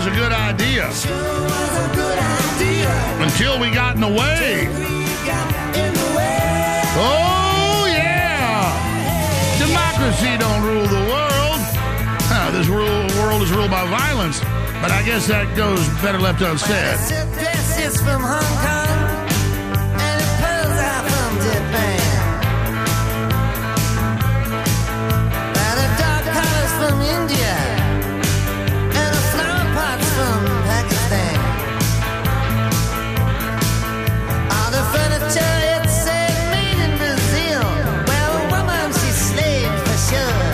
was a good idea. Until we got in the way. Oh, yeah. Democracy don't rule the world. This world is ruled by violence. But I guess that goes better left unsaid. This is from Hong Kong, and the pearls are from Japan. And the dog collars from India, and the flower pots from Pakistan. All the furniture, it said made in Brazil. Well, the woman, she's slave for sure.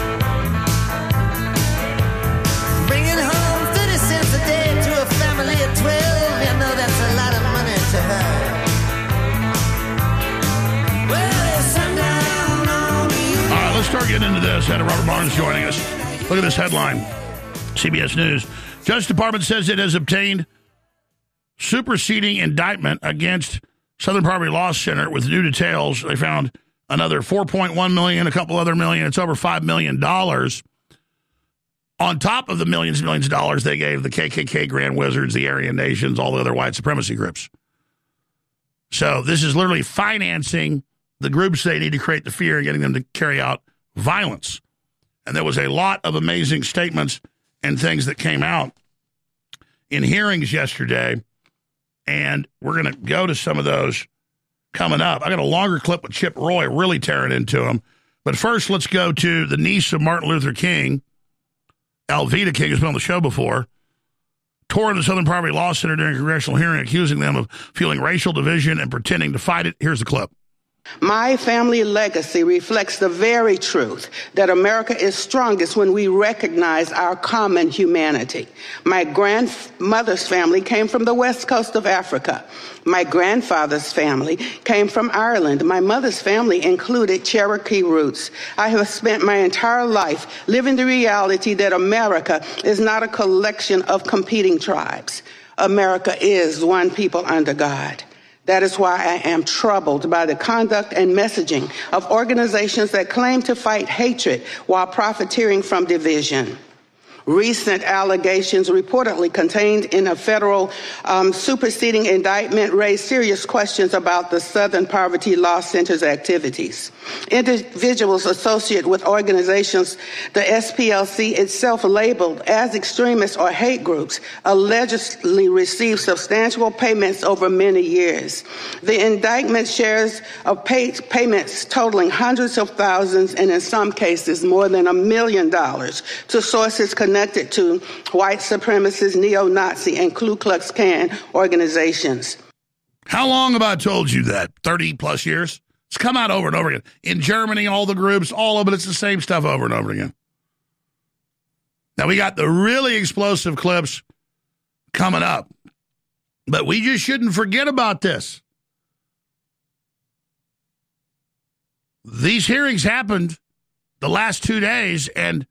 Bringing home 30 cents a day to a family of 12, you know that's a lot of money to her. Well, it's sundown on the... All right, let's start getting into this. Senator Robert Barnes joining us. Look at this headline. CBS News. Justice Department says it has obtained superseding indictment against Southern Poverty Law Center with new details. They found another $4.1 million, a couple other million. It's over $5 million. On top of the millions and millions of dollars they gave the KKK, Grand Wizards, the Aryan Nations, all the other white supremacy groups. So this is literally financing the groups they need to create the fear and getting them to carry out violence. And there was a lot of amazing statements and things that came out in hearings yesterday. And we're going to go to some of those coming up. I got a longer clip with Chip Roy really tearing into him. But first, let's go to the niece of Martin Luther King, Alveda King, has been on the show before, toured the Southern Poverty Law Center during a congressional hearing, accusing them of fueling racial division and pretending to fight it. Here's the clip. My family legacy reflects the very truth that America is strongest when we recognize our common humanity. My grandmother's family came from the west coast of Africa. My grandfather's family came from Ireland. My mother's family included Cherokee roots. I have spent my entire life living the reality that America is not a collection of competing tribes. America is one people under God. That is why I am troubled by the conduct and messaging of organizations that claim to fight hatred while profiteering from division. Recent allegations reportedly contained in a federal superseding indictment raise serious questions about the Southern Poverty Law Center's activities. Individuals associated with organizations the SPLC itself labeled as extremist or hate groups allegedly received substantial payments over many years. The indictment shares of payments totaling hundreds of thousands and in some cases more than $1 million to sources connected to white supremacist, neo-Nazi, and Ku Klux Klan organizations. How long have I told you that? 30 plus years? It's come out over and over again. In Germany, all the groups, all of it, it's the same stuff over and over again. Now, we got the really explosive clips coming up. But we just shouldn't forget about this. These hearings happened the last 2 days, and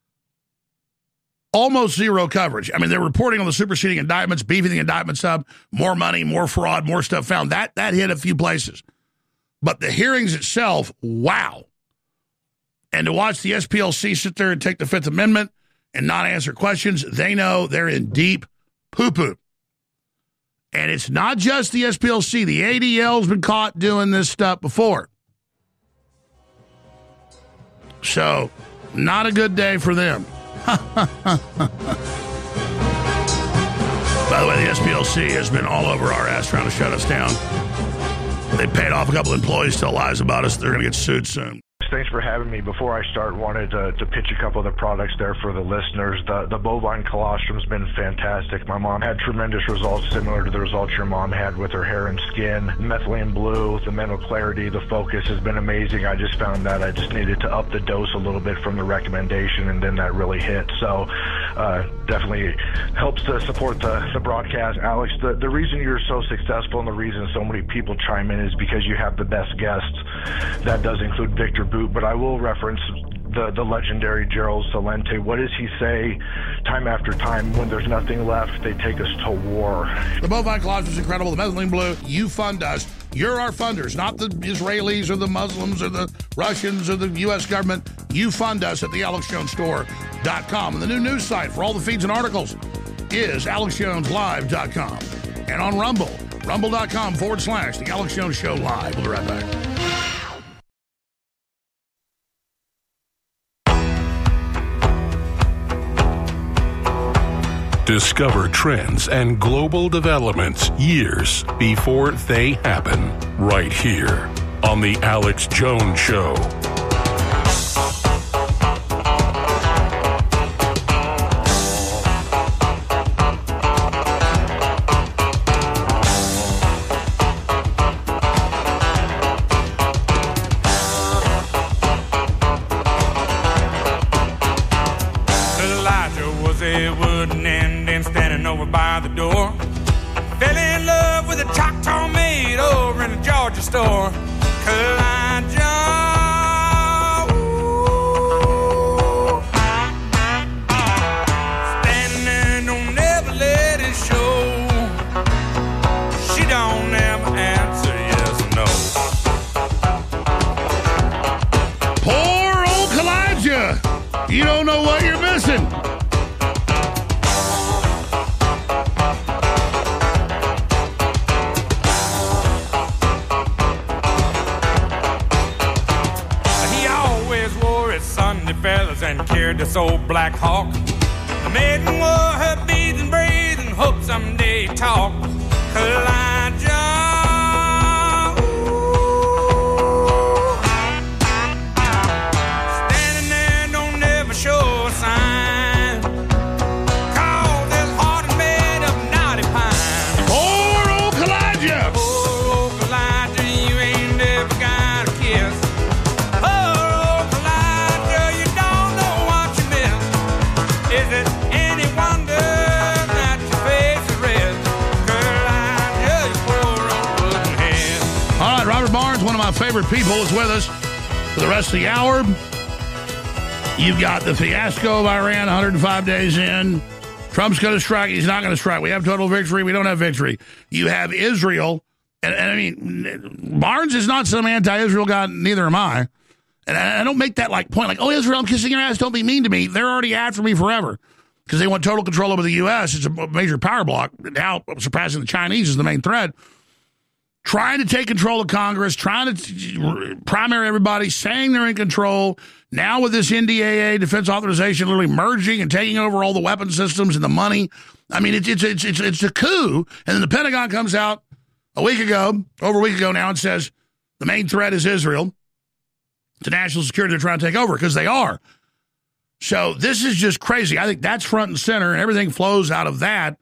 almost zero coverage. I mean, they're reporting on the superseding indictments, beefing the indictments up, more money, more fraud, more stuff found. That hit a few places. But the hearings itself, wow. And to watch the SPLC sit there and take the Fifth Amendment and not answer questions, they know they're in deep poo-poo. And it's not just the SPLC. The ADL's been caught doing this stuff before. So, not a good day for them. By the way, the SPLC has been all over our ass trying to shut us down. They paid off a couple employees, tell lies about us. They're going to get sued soon. Thanks for having me. Before I start, wanted to pitch a couple of the products there for the listeners. The bovine colostrum has been fantastic. My mom had tremendous results similar to the results your mom had with her hair and skin. Methylene Blue, the mental clarity, the focus has been amazing. I just found that I just needed to up the dose a little bit from the recommendation, and then that really hit. So definitely helps to support the broadcast. Alex, the reason you're so successful and the reason so many people chime in is because you have the best guests. That does include Victor Boot, but I will reference the legendary Gerald Celente. What does he say time after time? When there's nothing left, they take us to war. The bovine colostrum is incredible. The Methylene Blue, you fund us. You're our funders, not the Israelis or the Muslims or the Russians or the U.S. government. You fund us at thealexjonesstore.com. And the new news site for all the feeds and articles is AlexJonesLive.com. And on Rumble, rumble.com/The Alex Jones Show Live. We'll be right back. Discover trends and global developments years before they happen, right here on The Alex Jones Show. By the door, fell in love with a Choctaw maid over in a Georgia store. Elijah, standing there, don't never let it show. She don't ever answer yes or no. Poor old Elijah, you don't know what you're missing. And carried this old Black Hawk. The maiden wore her beads and braids and hoped someday talk. Elijah, standing there, don't never show a sign. Cause his heart is made of knotty pine. Poor old Elijah. Poor old Elijah, you ain't never got a kiss. Is it any wonder that your face is red? Elijah, you poor old wooden head. All right, Robert Barnes, one of my favorite people, is with us for the rest of the hour. You've got the fiasco of Iran 105 days in. Trump's going to strike. He's not going to strike. We have total victory. We don't have victory. You have Israel. And I mean, Barnes is not some anti-Israel guy. Neither am I. And I don't make that like point like, oh, Israel, I'm kissing your ass. Don't be mean to me. They're already after me forever because they want total control over the U.S. It's a major power block. Now surpassing the Chinese is the main threat. Trying to take control of Congress, trying to primary everybody, saying they're in control. Now with this NDAA, Defense Authorization, literally merging and taking over all the weapon systems and the money. I mean, it's a coup. And then the Pentagon comes out over a week ago now, and says the main threat is Israel. To national security, they're trying to take over because they are. So this is just crazy. I think that's front and center, and everything flows out of that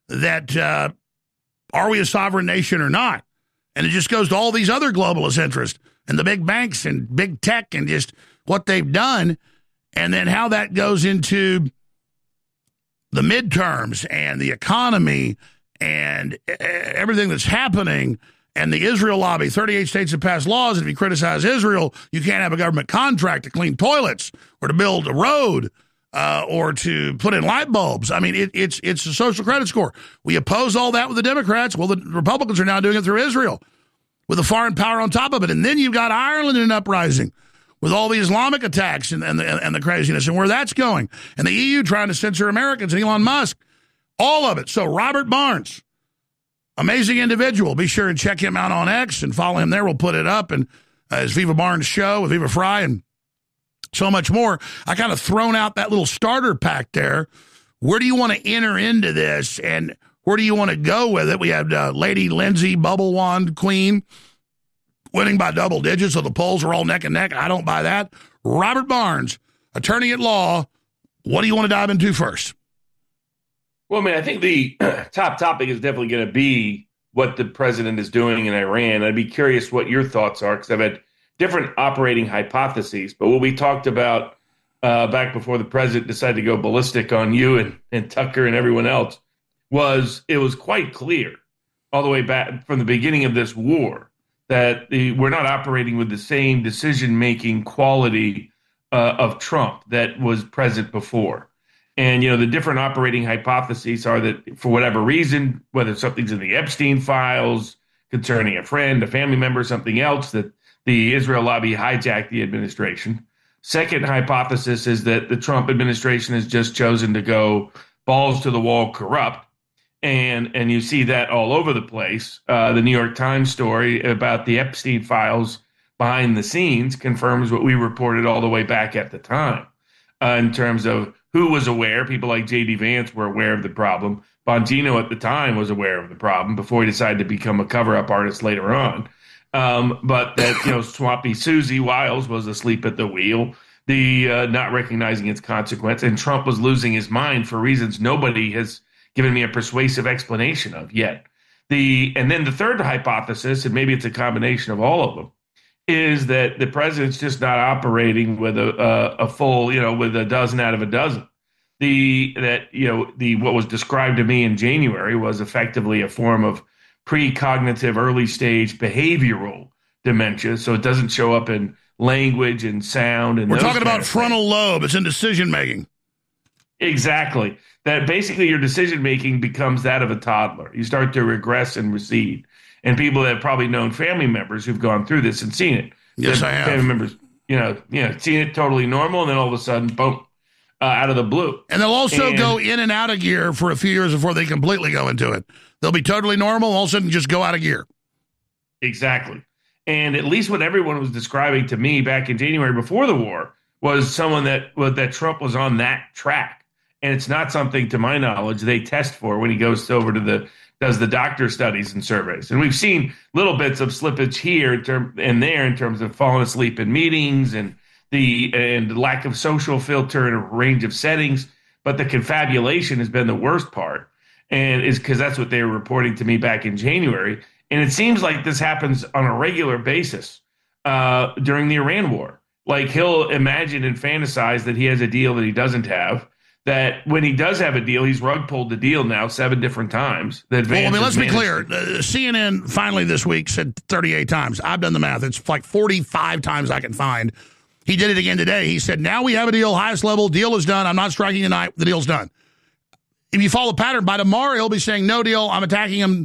are we a sovereign nation or not? And it just goes to all these other globalist interests and the big banks and big tech and just what they've done, and then how that goes into the midterms and the economy and everything that's happening. And the Israel lobby, 38 states have passed laws that if you criticize Israel, you can't have a government contract to clean toilets or to build a road or to put in light bulbs. I mean, it's a social credit score. We oppose all that with the Democrats. Well, the Republicans are now doing it through Israel with a foreign power on top of it. And then you've got Ireland in an uprising with all the Islamic attacks and the craziness and where that's going. And the EU trying to censor Americans and Elon Musk. All of it. So Robert Barnes, amazing individual. Be sure and check him out on X and follow him there. We'll put it up. And his Viva Barnes show with Viva Fry and so much more. I kind of thrown out that little starter pack there. Where do you want to enter into this? And where do you want to go with it? We have Lady Lindsay, Bubble Wand Queen, winning by double digits. So the polls are all neck and neck. I don't buy that. Robert Barnes, attorney at law. What do you want to dive into first? Well, I think the top topic is definitely going to be what the president is doing in Iran. I'd be curious what your thoughts are, because I've had different operating hypotheses. But what we talked about back before the president decided to go ballistic on you and Tucker and everyone else was it was quite clear all the way back from the beginning of this war that we're not operating with the same decision-making quality of Trump that was present before. And, the different operating hypotheses are that for whatever reason, whether something's in the Epstein files concerning a friend, a family member, something else, that the Israel lobby hijacked the administration. Second hypothesis is that the Trump administration has just chosen to go balls to the wall corrupt. And you see that all over the place. The New York Times story about the Epstein files behind the scenes confirms what we reported all the way back at the time in terms of who was aware. People like J.D. Vance were aware of the problem. Bongino at the time was aware of the problem before he decided to become a cover-up artist later on. But that, Swampy Susie Wiles was asleep at the wheel, not recognizing its consequence. And Trump was losing his mind for reasons nobody has given me a persuasive explanation of yet. And then the third hypothesis, and maybe it's a combination of all of them, is that the president's just not operating with a full, with a dozen out of a dozen. What was described to me in January was effectively a form of precognitive early stage behavioral dementia. So it doesn't show up in language and sound. And we're talking about frontal lobe. It's in decision making. Exactly. That basically your decision making becomes that of a toddler. You start to regress and recede. And people that have probably known family members who've gone through this and seen it. Yes, I have. Family members, seen it totally normal, and then all of a sudden, boom, out of the blue. And they'll also go in and out of gear for a few years before they completely go into it. They'll be totally normal, all of a sudden just go out of gear. Exactly. And at least what everyone was describing to me back in January before the war was someone that Trump was on that track. And it's not something, to my knowledge, they test for when he goes over to does the doctor studies and surveys. And we've seen little bits of slippage here and there in terms of falling asleep in meetings and the lack of social filter in a range of settings. But the confabulation has been the worst part, and is because that's what they were reporting to me back in January. And it seems like this happens on a regular basis during the Iran war. Like he'll imagine and fantasize that he has a deal that he doesn't have. That when he does have a deal, he's rug pulled the deal now 7 different times. Let's be clear. CNN finally this week said 38 times. I've done the math. It's like 45 times I can find. He did it again today. He said, now we have a deal, highest level. Deal is done. I'm not striking tonight. The deal's done. If you follow the pattern, by tomorrow he'll be saying, no deal. I'm attacking him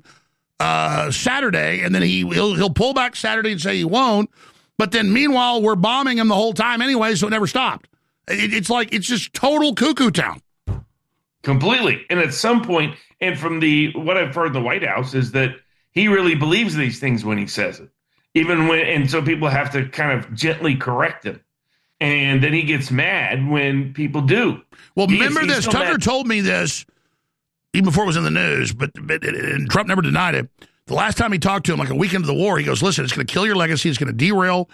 Saturday. And then he'll pull back Saturday and say he won't. But then meanwhile, we're bombing him the whole time anyway, so it never stopped. It's it's just total cuckoo town. Completely. And at some point, and from what I've heard in the White House is that he really believes these things when he says it. And so people have to kind of gently correct him. And then he gets mad when people do. Well, remember this. Tucker told me this even before it was in the news, but and Trump never denied it. The last time he talked to him, like a week into the war, he goes, listen, it's going to kill your legacy. It's going to derail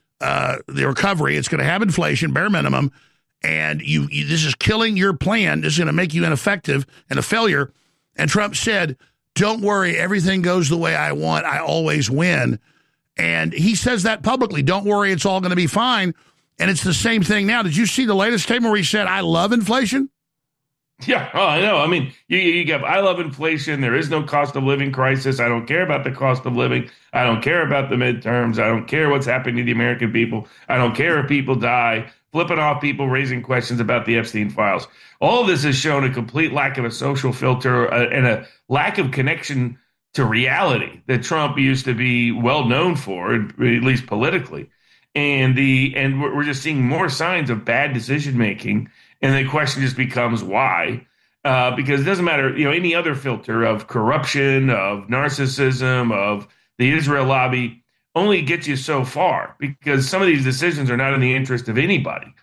the recovery. It's going to have inflation, bare minimum, and this is killing your plan. This is going to make you ineffective and a failure. And Trump said, don't worry, everything goes the way I want. I always win. And he says that publicly. Don't worry, it's all going to be fine. And it's the same thing now. Did you see the latest statement where he said, I love inflation? Yeah, I know. I mean, you get, I love inflation. There is no cost of living crisis. I don't care about the cost of living. I don't care about the midterms. I don't care what's happening to the American people. I don't care if people die. Flipping off people, raising questions about the Epstein files. All of this has shown a complete lack of a social filter and a lack of connection to reality that Trump used to be well known for, at least politically. And we're just seeing more signs of bad decision making. And the question just becomes why, because it doesn't matter, any other filter of corruption, of narcissism, of the Israel lobby only gets you so far, because some of these decisions are not in the interest of anybody.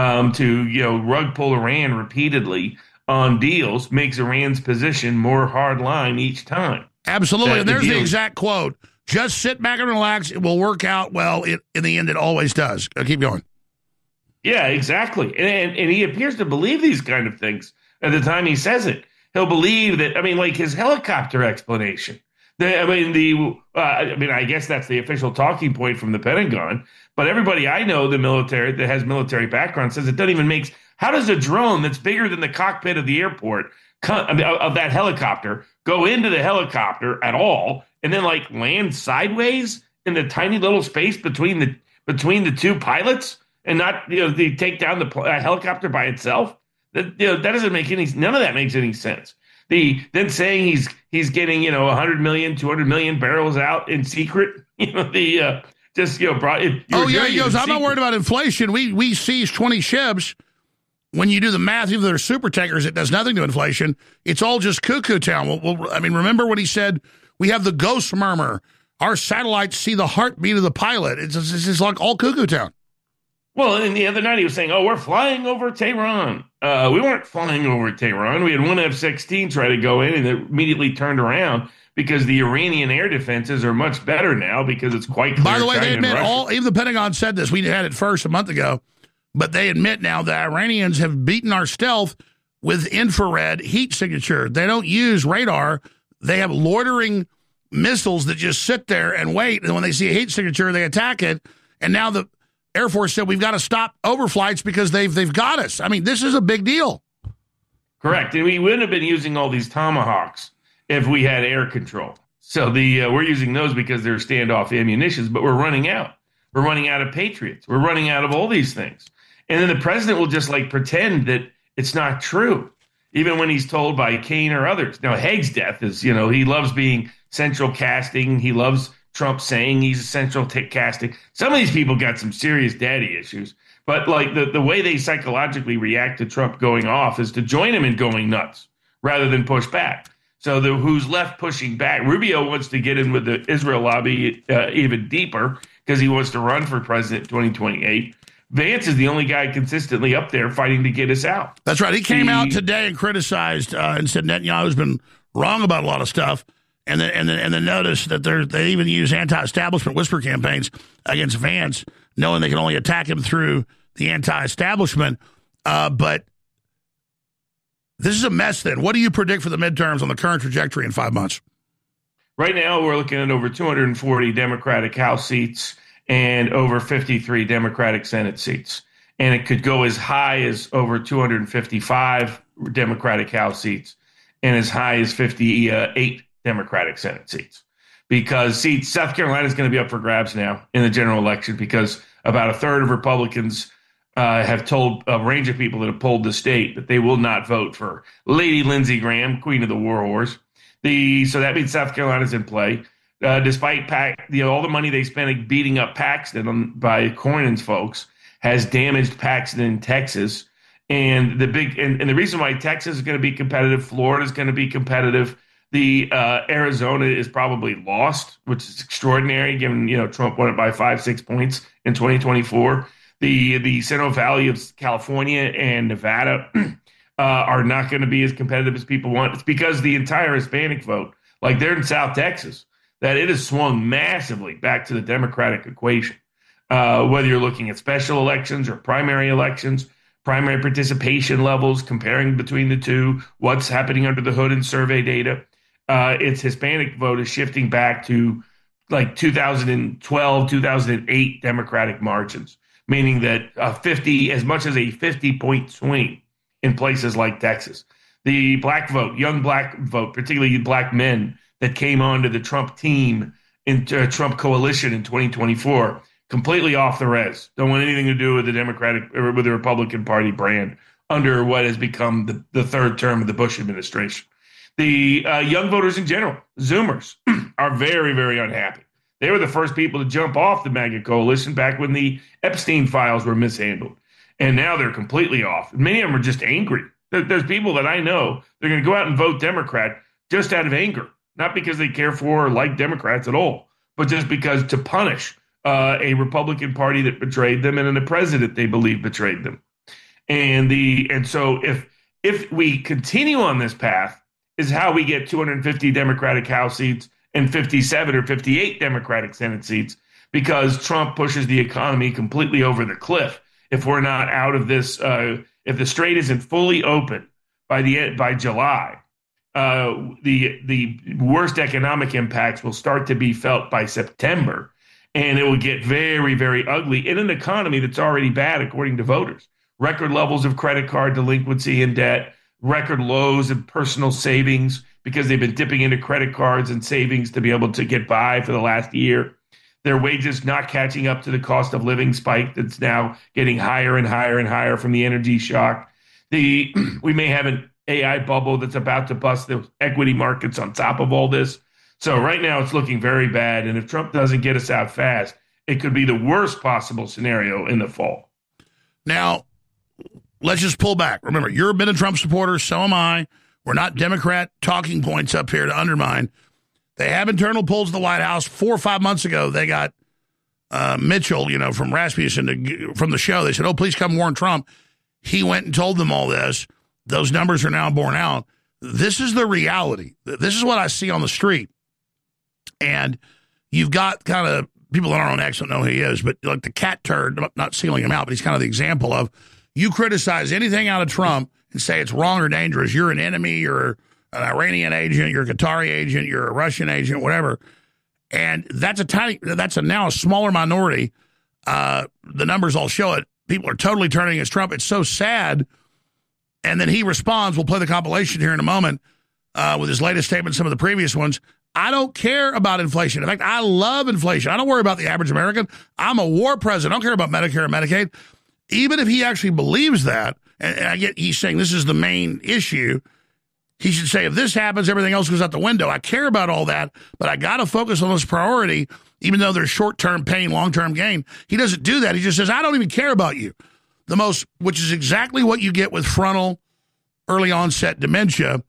To rug pull Iran repeatedly on deals makes Iran's position more hardline each time. Absolutely, and there's the exact quote: "Just sit back and relax; it will work out well." In the end, it always does. Keep going. Yeah, exactly. And he appears to believe these kind of things at the time he says it. He'll believe that, like his helicopter explanation. I guess that's the official talking point from the Pentagon. But everybody I know, the military that has military background, says it doesn't even make. How does a drone that's bigger than the cockpit of the airport of that helicopter go into the helicopter at all, and then land sideways in the tiny little space between the two pilots? And not, they take down the helicopter by itself. That doesn't make none of that makes any sense. Then saying he's getting 100 million, 200 million barrels out in secret. He goes, I'm not worried about inflation. We seized 20 ships when you do the math, even though they're super tankers, it does nothing to inflation. It's all just cuckoo town. I mean, remember what he said? We have the ghost murmur. Our satellites see the heartbeat of the pilot. It's just like all cuckoo town. Well, and the other night he was saying, we're flying over Tehran. We weren't flying over Tehran. We had one F-16 try to go in and it immediately turned around because the Iranian air defenses are much better now because it's quite clear. By the way, China they admit even the Pentagon said this. We had it first a month ago, but they admit now the Iranians have beaten our stealth with infrared heat signature. They don't use radar. They have loitering missiles that just sit there and wait. And when they see a heat signature, they attack it. And now the Air Force said we've got to stop overflights because they've got us. I mean, this is a big deal. Correct. And we wouldn't have been using all these Tomahawks if we had air control. So we're using those because they're standoff ammunitions, but we're running out. We're running out of Patriots. We're running out of all these things. And then the president will just pretend that it's not true, even when he's told by Kane or others. Now, Haig's death is, he loves being central casting. He loves Trump saying he's central casting. Some of these people got some serious daddy issues, but the way they psychologically react to Trump going off is to join him in going nuts rather than push back. So who's left pushing back? Rubio wants to get in with the Israel lobby even deeper because he wants to run for president in 2028. Vance is the only guy consistently up there fighting to get us out. That's right. He came out today and criticized and said Netanyahu's been wrong about a lot of stuff. And then notice that they even use anti-establishment whisper campaigns against Vance, knowing they can only attack him through the anti-establishment. But this is a mess then. What do you predict for the midterms on the current trajectory in 5 months? Right now, we're looking at over 240 Democratic House seats and over 53 Democratic Senate seats. And it could go as high as over 255 Democratic House seats and as high as 58 Democratic Senate seats, because South Carolina is going to be up for grabs now in the general election because about a third of Republicans have told a range of people that have polled the state that they will not vote for Lady Lindsey Graham, Queen of the War Horse. So that means South Carolina's in play, despite all the money they spent beating up Paxton by Cornyn's folks has damaged Paxton in Texas. And the reason why Texas is going to be competitive, Florida is going to be competitive. The Arizona is probably lost, which is extraordinary given, Trump won it by 5-6 points in 2024. The Central Valley of California and Nevada are not going to be as competitive as people want. It's because the entire Hispanic vote, like they're in South Texas, that it has swung massively back to the Democratic equation. Whether you're looking at special elections or primary elections, primary participation levels, comparing between the two, what's happening under the hood in survey data. Its Hispanic vote is shifting back to 2012, 2008 Democratic margins, meaning that as much as a 50-point swing in places like Texas. The black vote, young black vote, particularly black men that came onto the Trump team in Trump coalition in 2024, completely off the res. Don't want anything to do with the Democratic or with the Republican Party brand under what has become the third term of the Bush administration. The young voters in general, Zoomers, are very, very unhappy. They were the first people to jump off the MAGA coalition back when the Epstein files were mishandled. And now they're completely off. Many of them are just angry. There's people that I know, they're going to go out and vote Democrat just out of anger, not because they care for or like Democrats at all, but just because to punish a Republican Party that betrayed them and then a president they believe betrayed them. And so if we continue on this path, is how we get 250 Democratic House seats and 57 or 58 Democratic Senate seats, because Trump pushes the economy completely over the cliff. If we're not out of this, if the strait isn't fully open by July, the worst economic impacts will start to be felt by September, and it will get very, very ugly in an economy that's already bad, according to voters. Record levels of credit card delinquency and debt, record lows in personal savings because they've been dipping into credit cards and savings to be able to get by for the last year. Their wages not catching up to the cost of living spike that's now getting higher and higher and higher from the energy shock. We may have an AI bubble that's about to bust the equity markets on top of all this. So right now it's looking very bad. And if Trump doesn't get us out fast, it could be the worst possible scenario in the fall. Now, let's just pull back. Remember, you're a bit of Trump supporter, so am I. We're not Democrat talking points up here to undermine. They have internal polls at the White House. 4 or 5 months ago, they got Mitchell, from Rasmussen, from the show. They said, oh, please come warn Trump. He went and told them all this. Those numbers are now borne out. This is the reality. This is what I see on the street. And you've got kind of people that aren't on X don't know who he is, but like the cat turd, not sealing him out, but he's kind of the example of you criticize anything out of Trump and say it's wrong or dangerous. You're an enemy. You're an Iranian agent. You're a Qatari agent. You're a Russian agent, whatever. And that's now a smaller minority. The numbers all show it. People are totally turning against Trump. It's so sad. And then he responds. We'll play the compilation here in a moment with his latest statement, some of the previous ones. I don't care about inflation. In fact, I love inflation. I don't worry about the average American. I'm a war president. I don't care about Medicare and Medicaid. Even if he actually believes that, and I get he's saying this is the main issue, he should say, if this happens, everything else goes out the window. I care about all that, but I got to focus on this priority, even though there's short-term pain, long-term gain. He doesn't do that. He just says, I don't even care about you. Which is exactly what you get with frontal early onset dementia,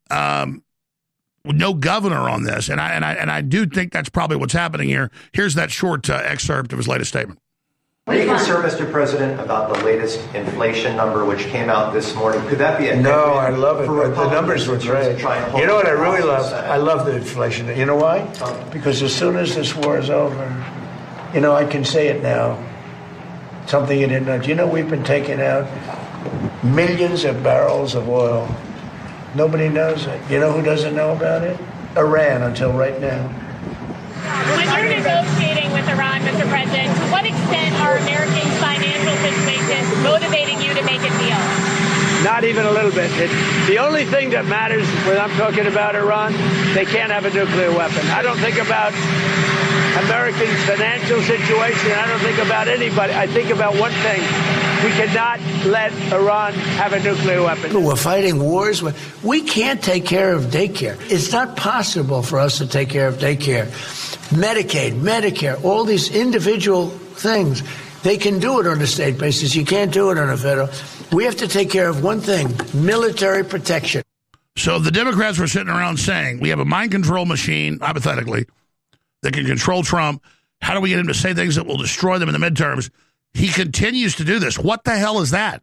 with no governor on this. And I do think that's probably what's happening here. Here's that short excerpt of his latest statement. Are you concerned, Mr. President, about the latest inflation number which came out this morning? Could that be a No, I love it. The numbers were great. You know what I really love? I love the inflation. You know why? Because as soon as this war is over, I can say it now. Something you didn't know. We've been taking out millions of barrels of oil. Nobody knows it. You know who doesn't know about it? Iran, until right now. When you're negotiating with Iran, Mr. President, to what extent are Americans' financial situations motivating you to make a deal? Not even a little bit. The only thing that matters when I'm talking about Iran, they can't have a nuclear weapon. I don't think about Americans' financial situation. I don't think about anybody. I think about one thing. We cannot let Iran have a nuclear weapon. We're fighting wars. We can't take care of daycare. It's not possible for us to take care of daycare. Medicaid, Medicare, all these individual things, they can do it on a state basis. You can't do it on a federal. We have to take care of one thing, military protection. So the Democrats were sitting around saying, we have a mind control machine, hypothetically, that can control Trump. How do we get him to say things that will destroy them in the midterms? He continues to do this. What the hell is that?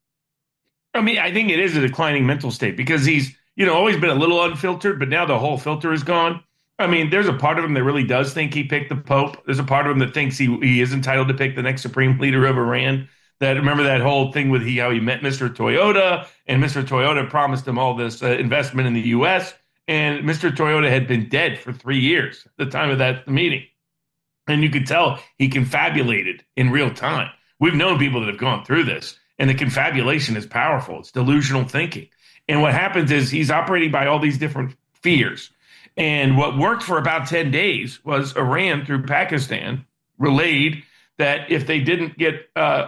I mean, I think it is a declining mental state because he's, always been a little unfiltered, but now the whole filter is gone. I mean, there's a part of him that really does think he picked the Pope. There's a part of him that thinks he is entitled to pick the next supreme leader of Iran. Remember that whole thing with how he met Mr. Toyota, and Mr. Toyota promised him all this investment in the U.S., and Mr. Toyota had been dead for 3 years at the time of that meeting. And you could tell he confabulated in real time. We've known people that have gone through this, and the confabulation is powerful. It's delusional thinking. And what happens is he's operating by all these different fears. And what worked for about 10 days was Iran, through Pakistan, relayed that if they didn't get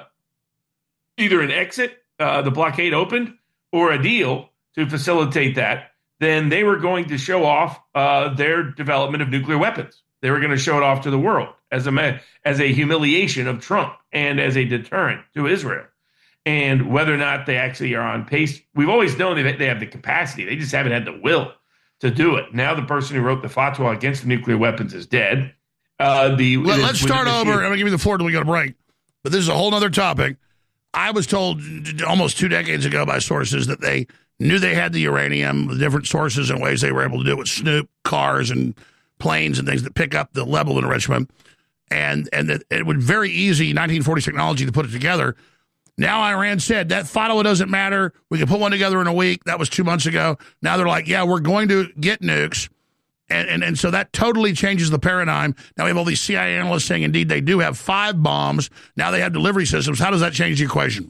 either an exit, the blockade opened, or a deal to facilitate that, then they were going to show off their development of nuclear weapons. They were going to show it off to the world as a humiliation of Trump and as a deterrent to Israel. And whether or not they actually are on pace, we've always known that they have the capacity. They just haven't had the will to do it. Now the person who wrote the fatwa against the nuclear weapons is dead. Let's start over. I'm going to give you the floor until we got a break. But this is a whole other topic. I was told almost 2 decades ago by sources that they knew they had the uranium with different sources and ways they were able to do it with Snoop, cars, and planes and things that pick up the level of enrichment. And that it would very easy 1940s technology to put it together. Now Iran said that fatwa doesn't matter. We can put one together in a week. That was 2 months ago. Now they're like, yeah, we're going to get nukes. And so that totally changes the paradigm. Now we have all these CIA analysts saying, indeed, they do have 5 bombs. Now they have delivery systems. How does that change the equation?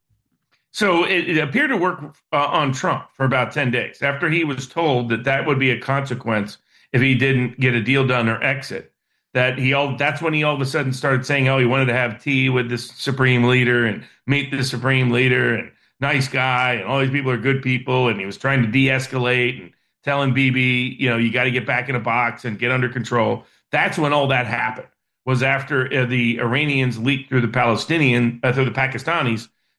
So it appeared to work on Trump for about 10 days after he was told that would be a consequence if he didn't get a deal done or exit. That's when he all of a sudden started saying, he wanted to have tea with this supreme leader and meet the supreme leader and nice guy and all these people are good people. And he was trying to de-escalate and telling Bibi, you got to get back in a box and get under control. That's when all that happened, was after the Iranians leaked through the Pakistanis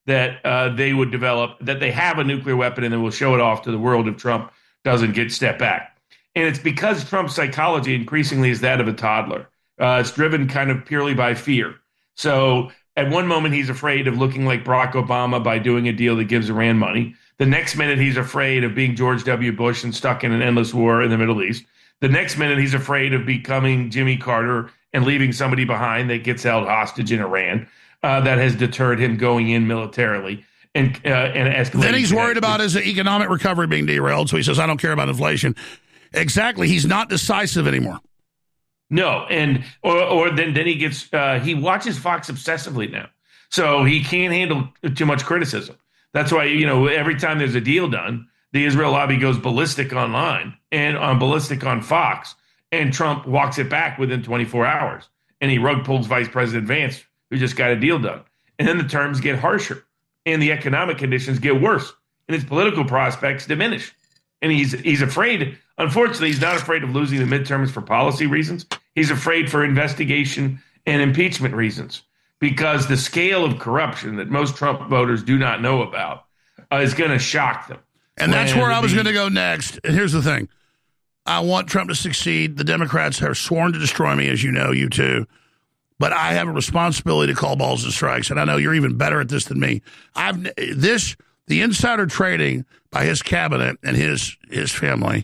that they would develop, that they have a nuclear weapon and they will show it off to the world if Trump doesn't get stepped back. And it's because Trump's psychology increasingly is that of a toddler. It's driven kind of purely by fear. So at one moment, he's afraid of looking like Barack Obama by doing a deal that gives Iran money. The next minute, he's afraid of being George W. Bush and stuck in an endless war in the Middle East. The next minute, he's afraid of becoming Jimmy Carter and leaving somebody behind that gets held hostage in Iran. That has deterred him going in militarily and escalating. Then he's worried about his economic recovery being derailed, so he says, I don't care about inflation. Exactly. He's not decisive anymore. No, and or then he gets he watches Fox obsessively now, so he can't handle too much criticism. That's why, every time there's a deal done, the Israel lobby goes ballistic online and ballistic on Fox, and Trump walks it back within 24 hours, and he rug pulls Vice President Vance, who just got a deal done, and then the terms get harsher, and the economic conditions get worse, and his political prospects diminish, and he's afraid. Unfortunately, he's not afraid of losing the midterms for policy reasons. He's afraid for investigation and impeachment reasons, because the scale of corruption that most Trump voters do not know about is going to shock them. And that's where I was going to go next. And here's the thing. I want Trump to succeed. The Democrats have sworn to destroy me, as you know, you too. But I have a responsibility to call balls and strikes, and I know you're even better at this than me. The insider trading by his cabinet and his family,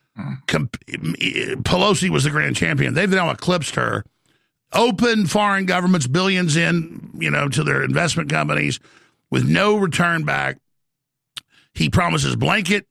Pelosi was the grand champion. They've now eclipsed her. Open foreign governments, billions in, to their investment companies with no return back. He promises blanket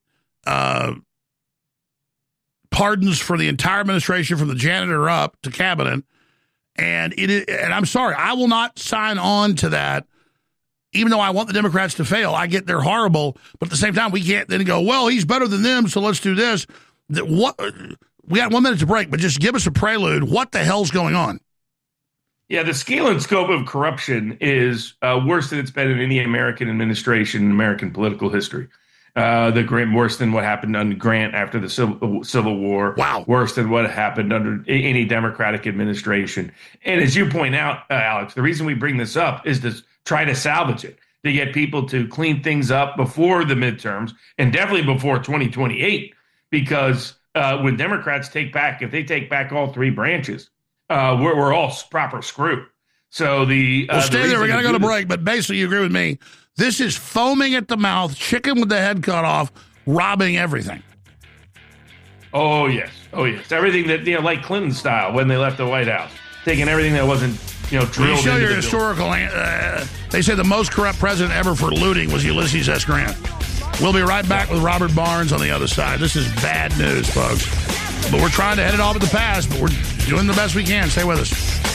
pardons for the entire administration from the janitor up to cabinet. And I'm sorry, I will not sign on to that. Even though I want the Democrats to fail, I get they're horrible. But at the same time, we can't then go, well, he's better than them, so let's do this. We got 1 minute to break, but just give us a prelude. What the hell's going on? Yeah, the scale and scope of corruption is worse than it's been in any American administration in American political history. Worse than what happened under Grant after the Civil War. Wow. Worse than what happened under any Democratic administration. And as you point out, Alex, the reason we bring this up is to try to salvage it, to get people to clean things up before the midterms and definitely before 2028. Because when Democrats take back all three branches, we're all proper screwed. So well, stay there. We got to go to break. But basically, you agree with me. This is foaming at the mouth, chicken with the head cut off, robbing everything. Oh yes. Everything that like Clinton style when they left the White House, taking everything that wasn't drilled. You show into your the historical. They say the most corrupt president ever for looting was Ulysses S. Grant. We'll be right back with Robert Barnes on the other side. This is bad news, folks. But we're trying to head it off at the pass, but we're doing the best we can. Stay with us.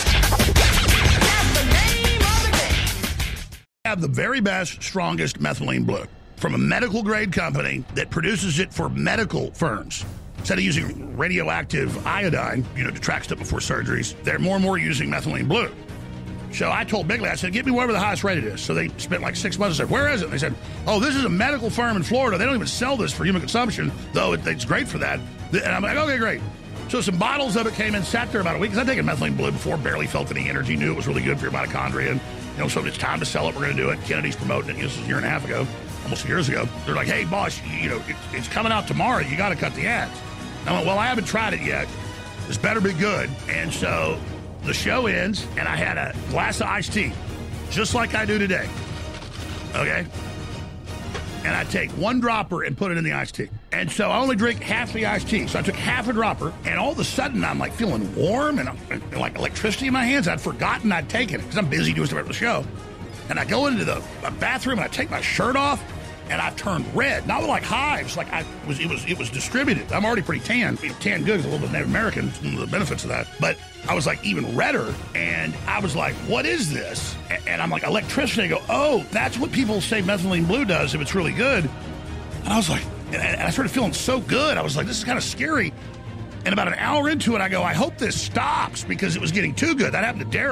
We have the very best, strongest methylene blue from a medical grade company that produces it for medical firms. Instead of using radioactive iodine, to track stuff before surgeries, they're more and more using methylene blue. So I told Bigley, I said, get me wherever the highest rated is. So they spent like 6 months and said, where is it? And they said, oh, this is a medical firm in Florida. They don't even sell this for human consumption, though it's great for that. And I'm like, okay, great. So some bottles of it came in, sat there about a week. Because I'd taken methylene blue before, barely felt any energy, knew it was really good for your mitochondria. And, so it's time to sell it. We're going to do it. Kennedy's promoting it. This was a year and a half ago, almost 2 years ago. They're like, hey, boss, it's coming out tomorrow. You got to cut the ads. I went, well, I haven't tried it yet. This better be good. And so the show ends, and I had a glass of iced tea, just like I do today. Okay? And I take one dropper and put it in the iced tea. And so I only drink half the iced tea. So I took half a dropper, and all of a sudden I'm like feeling warm and like electricity in my hands. I'd forgotten I'd taken it because I'm busy doing stuff at the show. And I go into the bathroom and I take my shirt off, and I turned red. Not like hives, like it was distributed. I'm already pretty tan. Tan good is a little bit Native American, one of the benefits of that. But I was like even redder, and I was like, what is this? And I'm like, electricity. I go, oh, that's what people say methylene blue does if it's really good. And I was like, and I started feeling so good. I was like, this is kind of scary. And about an hour into it, I go, I hope this stops because it was getting too good. That happened to Derek.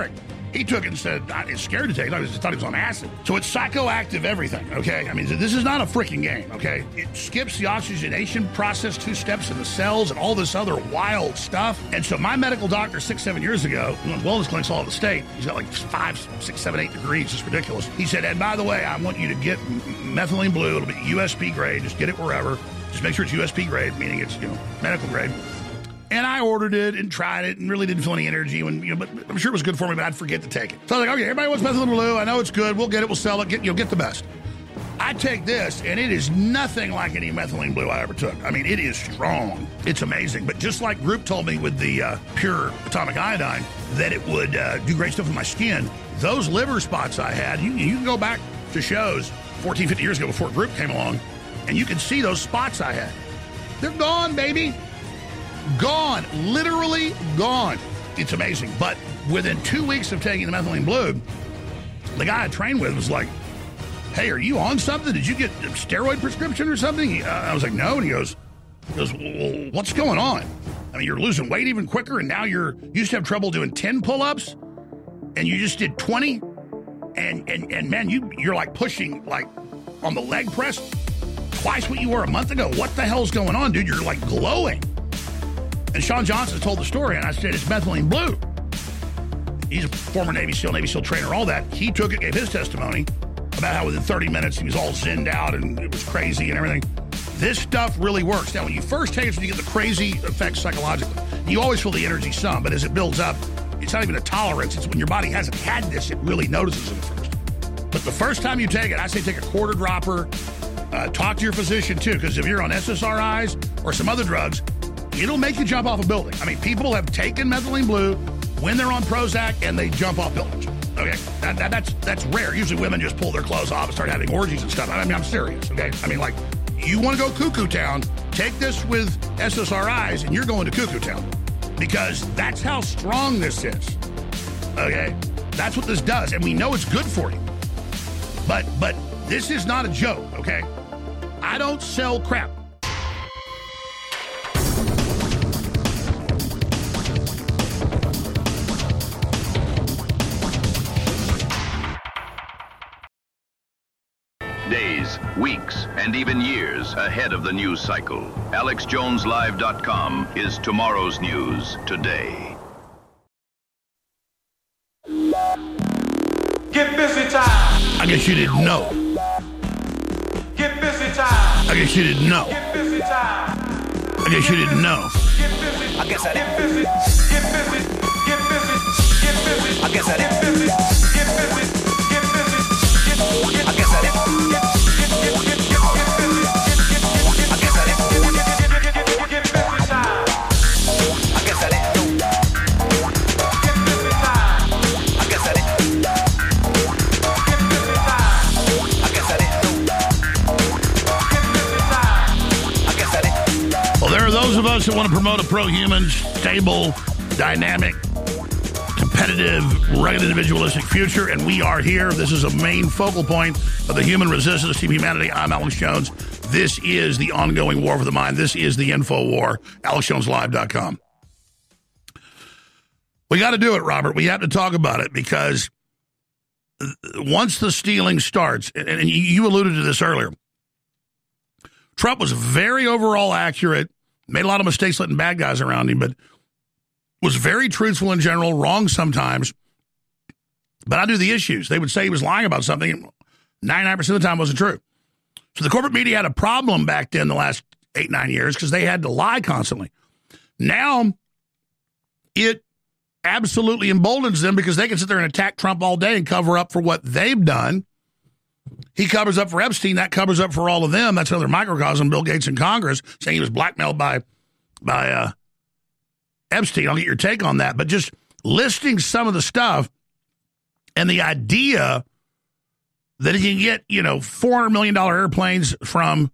He took it and said, he's scared to take it. I just thought he was on acid. So it's psychoactive everything, okay? I mean, this is not a freaking game, okay? It skips the oxygenation process 2 steps in the cells and all this other wild stuff. And so my medical doctor 6-7 years ago, wellness clinics all over the state, he's got like 5, 6, 7, 8 degrees. It's ridiculous. He said, and by the way, I want you to get methylene blue. It'll be USP grade. Just get it wherever. Just make sure it's USP grade, meaning it's, medical grade. And I ordered it and tried it and really didn't feel any energy when, but I'm sure it was good for me, but I'd forget to take it. So I was like, okay, everybody wants methylene blue. I know it's good. We'll get it. We'll sell it. Get the best. I take this, and it is nothing like any methylene blue I ever took. I mean, it is strong. It's amazing. But just like Group told me with the pure atomic iodine that it would do great stuff with my skin, those liver spots I had, you can go back to shows 14, 15 years ago before Group came along, and you can see those spots I had. They're gone, baby. Gone. Literally gone. It's amazing. But within 2 weeks of taking the methylene blue, the guy I trained with was like, hey, are you on something? Did you get a steroid prescription or something? I was like, no. And he goes, well, what's going on? I mean, you're losing weight even quicker, and now you used to have trouble doing 10 pull-ups, and you just did 20? And man, you're like pushing, like, on the leg press twice what you were a month ago. What the hell's going on, dude? You're, like, glowing. And Sean Johnson told the story, and I said, it's methylene blue. He's a former Navy SEAL trainer, all that. He took it, gave his testimony about how within 30 minutes he was all zinned out and it was crazy and everything. This stuff really works. Now, when you first take it, you get the crazy effects psychologically. You always feel the energy some, but as it builds up, it's not even a tolerance. It's when your body hasn't had this, it really notices it first. But the first time you take it, I say take a quarter dropper. Talk to your physician, too, because if you're on SSRIs or some other drugs, it'll make you jump off a building. I mean, people have taken methylene blue when they're on Prozac and they jump off buildings. Okay, that's rare. Usually women just pull their clothes off and start having orgies and stuff. I mean, I'm serious, okay? I mean, like, you want to go cuckoo town, take this with SSRIs and you're going to cuckoo town because that's how strong this is, okay? That's what this does, and we know it's good for you. But this is not a joke, okay? I don't sell crap. Days, weeks, and even years ahead of the news cycle. AlexJonesLive.com is tomorrow's news today. Get busy time. I guess you didn't know. Get busy time. I guess you didn't know. Get busy time. I guess you didn't know. Get busy. I guess I Get busy. Get busy. Get busy. Get busy. I guess I Get busy. Get busy. Get busy. I guess I Those of us that want to promote a pro-human, stable, dynamic, competitive, rugged, individualistic future, and we are here. This is a main focal point of the human resistance Team Humanity. I'm Alex Jones. This is the ongoing war for the mind. This is the info war. AlexJonesLive.com. We got to do it, Robert. We have to talk about it because once the stealing starts, and you alluded to this earlier, Trump was very overall accurate. Made a lot of mistakes letting bad guys around him, but was very truthful in general, wrong sometimes. But I knew the issues. They would say he was lying about something, and 99% of the time wasn't true. So the corporate media had a problem back then the last 8-9 years because they had to lie constantly. Now, it absolutely emboldens them because they can sit there and attack Trump all day and cover up for what they've done. He covers up for Epstein. That covers up for all of them. That's another microcosm. Bill Gates in Congress saying he was blackmailed by Epstein. I'll get your take on that. But just listing some of the stuff and the idea that he can get, $400 million airplanes from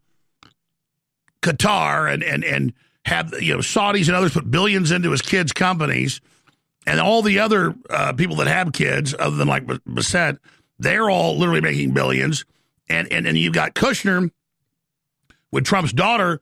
Qatar and have, Saudis and others put billions into his kids' companies and all the other people that have kids other than like Bassett, they're all literally making billions. And you've got Kushner with Trump's daughter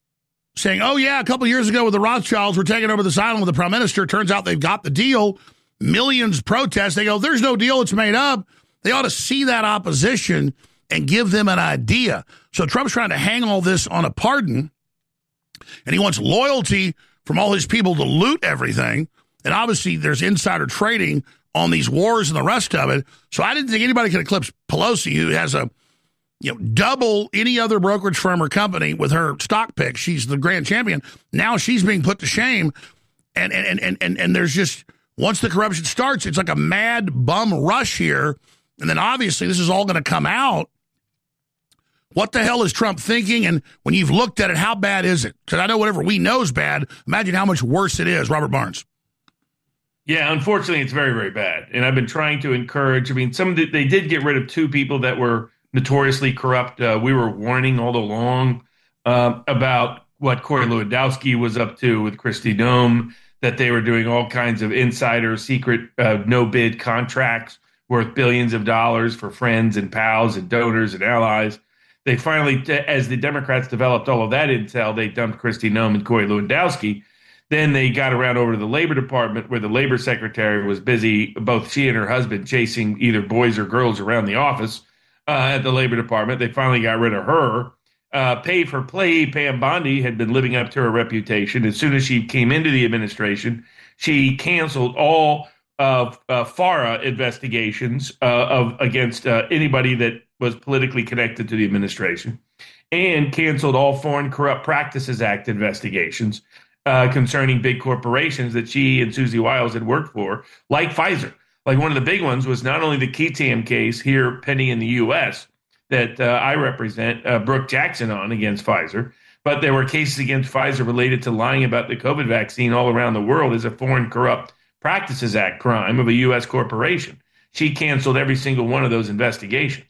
saying, oh, yeah, a couple of years ago with the Rothschilds, we're taking over this island with the prime minister. Turns out they've got the deal. millions protest. They go, there's no deal. It's made up. They ought to see that opposition and give them an idea. So Trump's trying to hang all this on a pardon, and he wants loyalty from all his people to loot everything. And obviously there's insider trading on these wars and the rest of it. So I didn't think anybody could eclipse Pelosi, who has a double any other brokerage firm or company with her stock pick. She's the grand champion. Now she's being put to shame. And there's just, once the corruption starts, it's like a mad bum rush here. And then obviously this is all going to come out. What the hell is Trump thinking? And when you've looked at it, how bad is it? Because I know whatever we know is bad. Imagine how much worse it is. Robert Barnes. Yeah, unfortunately, it's very, very bad. And I've been trying to encourage. I mean, they did get rid of 2 people that were notoriously corrupt. We were warning all along about what Corey Lewandowski was up to with Kristi Noem, that they were doing all kinds of insider, secret, no-bid contracts worth billions of dollars for friends and pals and donors and allies. They finally, as the Democrats developed all of that intel, they dumped Kristi Noem and Corey Lewandowski. Then they got around over to the Labor Department, where the Labor Secretary was busy, both she and her husband, chasing either boys or girls around the office at the Labor Department. They finally got rid of her. Pay for play, Pam Bondi had been living up to her reputation. As soon as she came into the administration, she canceled all of FARA investigations against anybody that was politically connected to the administration, and canceled all Foreign Corrupt Practices Act investigations concerning big corporations that she and Susie Wiles had worked for, like Pfizer. Like, one of the big ones was not only the Ketam case here pending in the U.S. that I represent Brooke Jackson on against Pfizer, but there were cases against Pfizer related to lying about the COVID vaccine all around the world as a Foreign Corrupt Practices Act crime of a U.S. corporation. She canceled every single one of those investigations.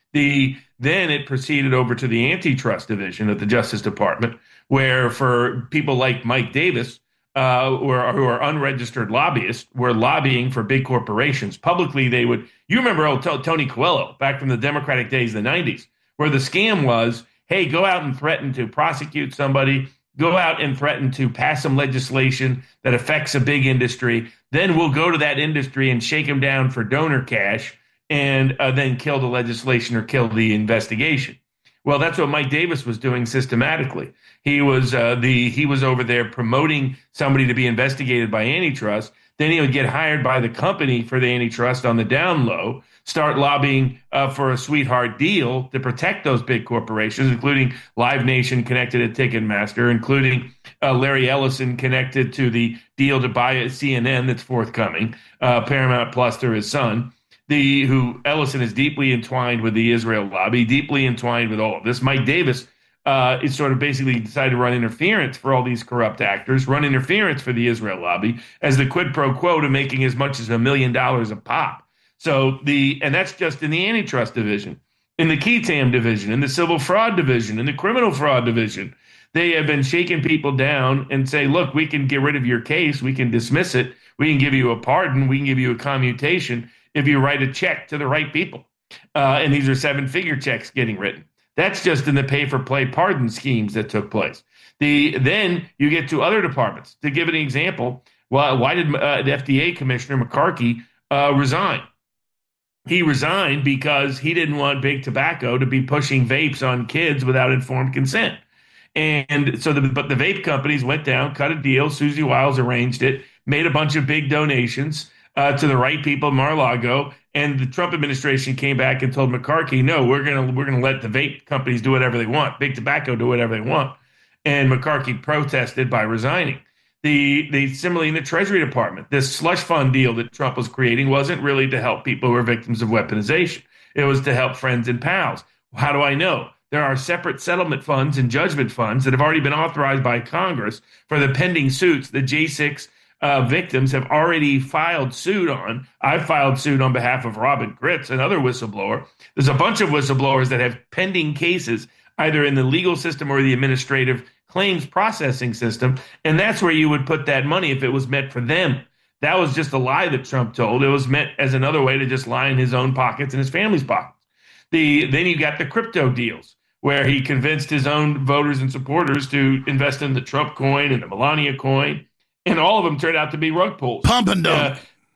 Then it proceeded over to the antitrust division of the Justice Department, where for people like Mike Davis, who are unregistered lobbyists, were lobbying for big corporations. Publicly, they would, you remember Tony Coelho back from the Democratic days in the 90s, where the scam was, hey, go out and threaten to prosecute somebody, go out and threaten to pass some legislation that affects a big industry. Then we'll go to that industry and shake them down for donor cash, and then kill the legislation or kill the investigation. Well, that's what Mike Davis was doing systematically. He was over there promoting somebody to be investigated by antitrust. Then he would get hired by the company for the antitrust on the down low, start lobbying for a sweetheart deal to protect those big corporations, including Live Nation connected to Ticketmaster, including Larry Ellison connected to the deal to buy CNN that's forthcoming, Paramount Plus through his son. Who Ellison is deeply entwined with the Israel lobby, deeply entwined with all of this. Mike Davis is sort of basically decided to run interference for all these corrupt actors, run interference for the Israel lobby as the quid pro quo to making as much as $1 million a pop. So and that's just in the antitrust division. In the Ketam division, in the civil fraud division, in the criminal fraud division, they have been shaking people down and say, look, we can get rid of your case. We can dismiss it. We can give you a pardon. We can give you a commutation if you write a check to the right people. And these are 7-figure checks getting written. That's just in the pay-for-play pardon schemes that took place. Then you get to other departments. To give an example, why did the FDA Commissioner McCarthy resign? He resigned because he didn't want big tobacco to be pushing vapes on kids without informed consent. And so but the vape companies went down, cut a deal. Susie Wiles arranged it, made a bunch of big donations to the right people, Mar-a-Lago, and the Trump administration came back and told McCarthy, no, we're gonna let the vape companies do whatever they want, big tobacco do whatever they want. And McCarthy protested by resigning. Similarly in the Treasury Department, this slush fund deal that Trump was creating wasn't really to help people who are victims of weaponization. It was to help friends and pals. How do I know? There are separate settlement funds and judgment funds that have already been authorized by Congress for the pending suits that J6 victims have already filed suit on. I've filed suit on behalf of Robin Gritz, another whistleblower. There's a bunch of whistleblowers that have pending cases either in the legal system or the administrative claims processing system, and that's where you would put that money if it was meant for them. That was just a lie that Trump told. It was meant as another way to just lie in his own pockets and his family's pockets. Then you got the crypto deals, where he convinced his own voters and supporters to invest in the Trump coin and the Melania coin. And all of them turned out to be rug pulls. Pump and dump.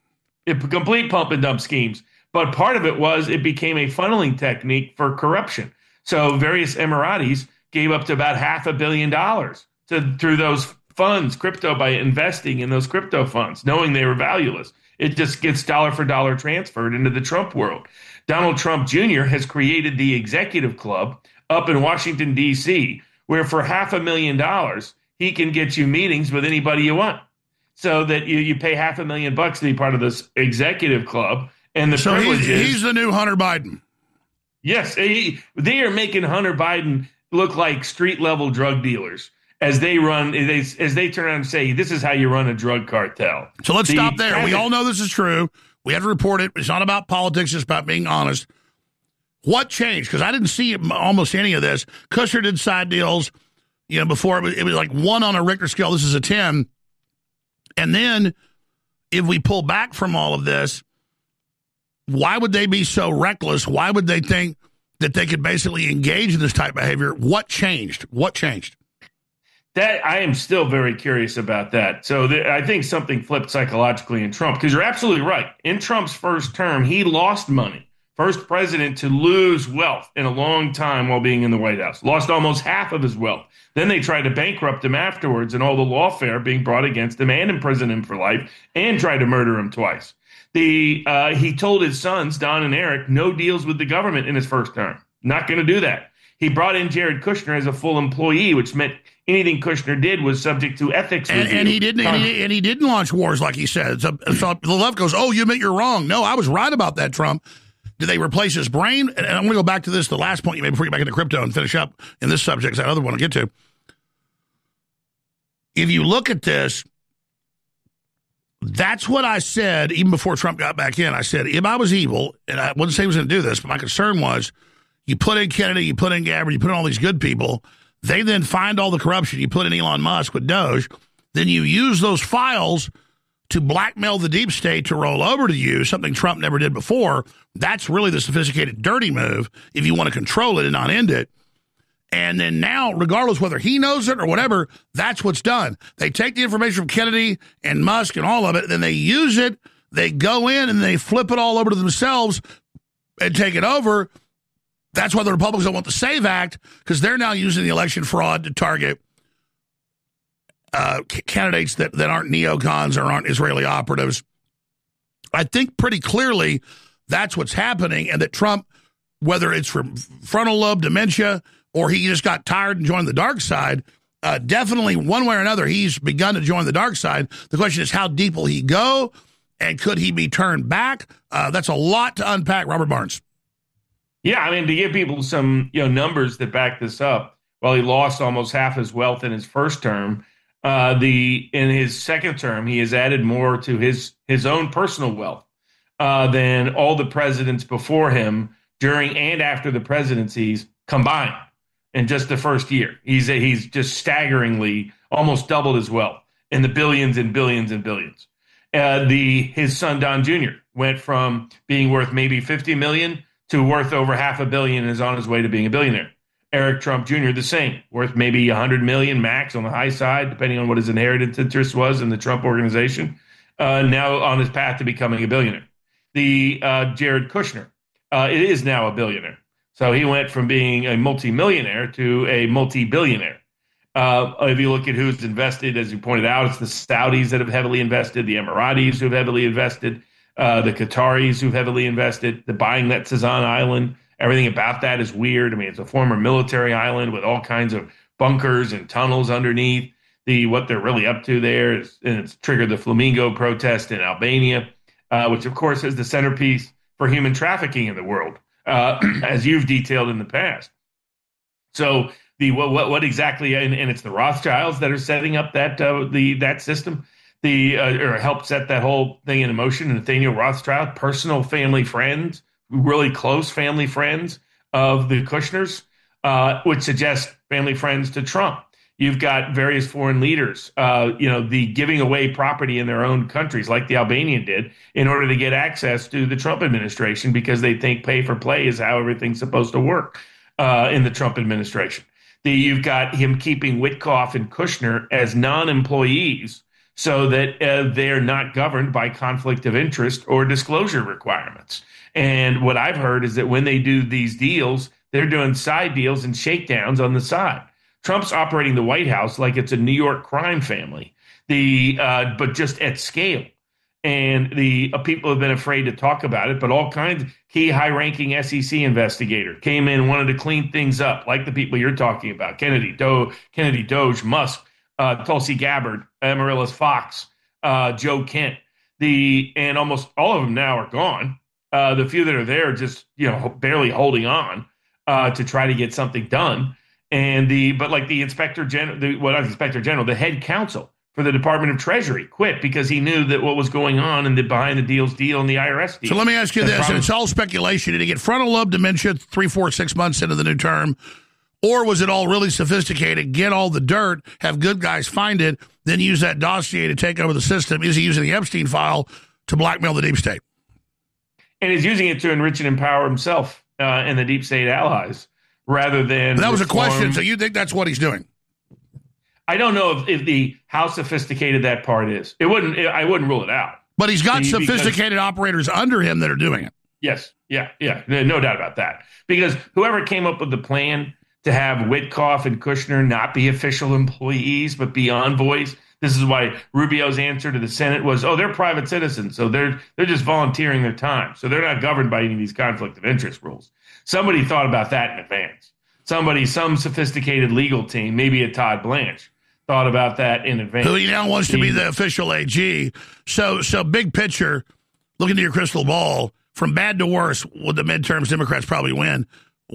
Complete pump and dump schemes. But part of it was it became a funneling technique for corruption. So various Emiratis gave up to about $500 million through those funds, crypto, by investing in those crypto funds, knowing they were valueless. It just gets dollar for dollar transferred into the Trump world. Donald Trump Jr. has created the executive club up in Washington, D.C., where for $500,000, he can get you meetings with anybody you want. So that you pay $500,000 to be part of this executive club. And the privileges. He's the new Hunter Biden. Yes, they are making Hunter Biden look like street-level drug dealers as they turn around and say, this is how you run a drug cartel. So let's stop there. We all know this is true. We have to report it. It's not about politics. It's about being honest. What changed? Because I didn't see almost any of this. Kushner did side deals, before it was like 1 on a Richter scale. This is a 10. And then if we pull back from all of this, why would they be so reckless? Why would they think that they could basically engage in this type of behavior? What changed? What changed? That I am still very curious about that. So I think something flipped psychologically in Trump, because you're absolutely right. In Trump's first term, he lost money. First president to lose wealth in a long time while being in the White House. Lost almost half of his wealth. Then they tried to bankrupt him afterwards, and all the lawfare being brought against him and imprison him for life and tried to murder him twice. He told his sons, Don and Eric, no deals with the government in his first term. Not going to do that. He brought in Jared Kushner as a full employee, which meant anything Kushner did was subject to ethics review. And he didn't launch wars like he said. So the left goes, oh, you admit you're wrong. No, I was right about that, Trump. Did they replace his brain? And I'm going to go back to this, the last point you made before you get back into crypto and finish up in this subject, because that other one I'll get to. If you look at this, that's what I said even before Trump got back in. I said, if I was evil, and I wouldn't say he was going to do this, but my concern was you put in Kennedy, you put in Gabbard, you put in all these good people, they then find all the corruption. You put in Elon Musk with Doge, then you use those files to blackmail the deep state to roll over to you, something Trump never did before. That's really the sophisticated, dirty move if you want to control it and not end it. And then now, regardless whether he knows it or whatever, that's what's done. They take the information from Kennedy and Musk and all of it, then they use it, they go in and they flip it all over to themselves and take it over. That's why the Republicans don't want the SAVE Act, because they're now using the election fraud to target candidates that aren't neocons or aren't Israeli operatives. I think pretty clearly that's what's happening, and that Trump, whether it's from frontal lobe dementia or he just got tired and joined the dark side, definitely one way or another, he's begun to join the dark side. The question is, how deep will he go, and could he be turned back? That's a lot to unpack. Robert Barnes. Yeah, I mean, to give people some numbers that back this up, while he lost almost half his wealth in his first term, in his second term, he has added more to his own personal wealth than all the presidents before him during and after the presidencies combined in just the first year. He's just staggeringly almost doubled his wealth in the billions and billions and billions. His son Don Jr. went from being worth maybe $50 million to worth over $500 million, and is on his way to being a billionaire. Eric Trump Jr., the same, worth maybe $100 million max on the high side, depending on what his inheritance interest was in the Trump organization, now on his path to becoming a billionaire. The Jared Kushner is now a billionaire. So he went from being a multimillionaire to a multi-billionaire. If you look at who's invested, as you pointed out, it's the Saudis that have heavily invested, the Emiratis who have heavily invested, the Qataris who've heavily invested, the buying that Cezanne Island. Everything about that is weird. I mean, it's a former military island with all kinds of bunkers and tunnels underneath. What they're really up to there is, and it's triggered the Flamingo protest in Albania, which of course is the centerpiece for human trafficking in the world, as you've detailed in the past. So what exactly, and it's the Rothschilds that are setting up that system, or helped set that whole thing in motion. Nathaniel Rothschild, personal family friends, really close family friends of the Kushners, which suggests family friends to Trump. You've got various foreign leaders, the giving away property in their own countries, like the Albanian did, in order to get access to the Trump administration, because they think pay for play is how everything's supposed to work in the Trump administration. You've got him keeping Witkoff and Kushner as non-employees so that they're not governed by conflict of interest or disclosure requirements. And what I've heard is that when they do these deals, they're doing side deals and shakedowns on the side. Trump's operating the White House like it's a New York crime family, but just at scale. And the people have been afraid to talk about it, but all kinds of key high-ranking SEC investigator came in, wanted to clean things up, like the people you're talking about, Kennedy, Doge, Musk, Tulsi Gabbard, Amaryllis Fox, Joe Kent. And almost all of them now are gone. The few that are there are just barely holding on to try to get something done. And the Inspector General, the head counsel for the Department of Treasury quit because he knew that what was going on in the behind the deals deal and the IRS deal. So let me ask you this, and it's all speculation. Did he get frontal lobe dementia 3, 4, 6 months into the new term? Or was it all really sophisticated, get all the dirt, have good guys find it, then use that dossier to take over the system? Is he using the Epstein file to blackmail the deep state? And he's using it to enrich and empower himself and the deep state allies rather than... But that was a question, so you think that's what he's doing? I don't know if how sophisticated that part is. I wouldn't rule it out. But he's got sophisticated operators under him that are doing it. Yes. Yeah. No doubt about that. Because whoever came up with the plan to have Witkoff and Kushner not be official employees but be envoys, this is why Rubio's answer to the Senate was, they're private citizens, so they're just volunteering their time. So they're not governed by any of these conflict of interest rules. Somebody thought about that in advance. Some sophisticated legal team, maybe a Todd Blanche, thought about that in advance. Who he now wants to be the official AG. So big picture, look into your crystal ball. From bad to worse, with the midterms, Democrats probably win.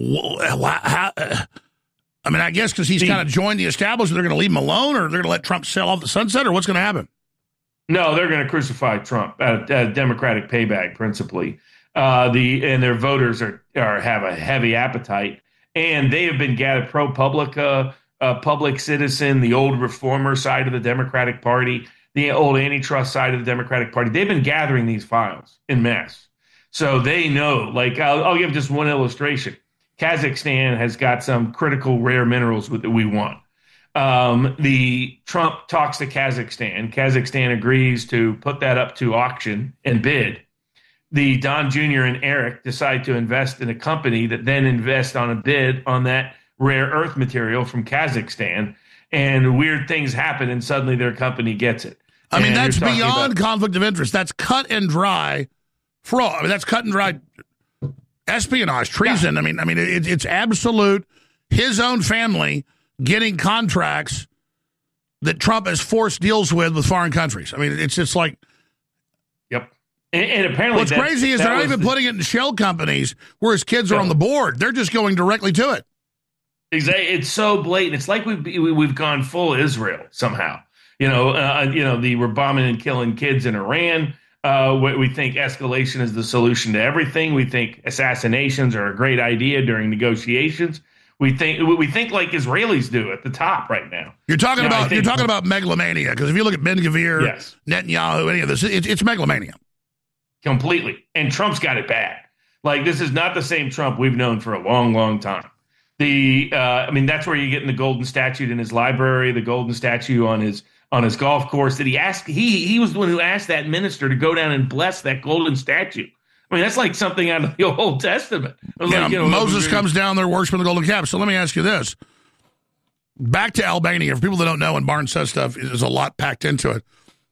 I guess because he's kind of joined the establishment, they're going to leave him alone, or they're going to let Trump sail off the sunset, or what's going to happen? No, they're going to crucify Trump at Democratic payback, principally. And their voters have a heavy appetite, and they have been gathered ProPublica, Public Citizen, the old reformer side of the Democratic Party, the old antitrust side of the Democratic Party. They've been gathering these files en masse. So they know, I'll give just one illustration. Kazakhstan has got some critical rare minerals that we want. The Trump talks to Kazakhstan. Kazakhstan agrees to put that up to auction and bid. The Don Jr. and Eric decide to invest in a company that then invests on a bid on that rare earth material from Kazakhstan, and weird things happen, and suddenly their company gets it. That's beyond conflict of interest. That's cut and dry fraud. That's cut and dry espionage, treason. Yeah. It's absolute. His own family getting contracts that Trump has forced deals with foreign countries. It's just like. Yep. And apparently, what's crazy is they're not even putting it in shell companies where his kids are on the board. They're just going directly to it. Exactly. It's so blatant. It's like we've gone full Israel somehow. We're bombing and killing kids in Iran. We think escalation is the solution to everything. We think assassinations are a great idea during negotiations. We think like Israelis do at the top right now. You're talking about megalomania, because if you look at Ben-Gvir, yes, Netanyahu, any of this, it's megalomania. Completely. And Trump's got it bad. This is not the same Trump we've known for a long, long time. That's where you get in the golden statue in his library, the golden statue on his golf course that he asked. He was the one who asked that minister to go down and bless that golden statue. That's like something out of the Old Testament. Moses comes down there, works from the golden calf. So let me ask you this. Back to Albania. For people that don't know, when Barnes says stuff, there's a lot packed into it.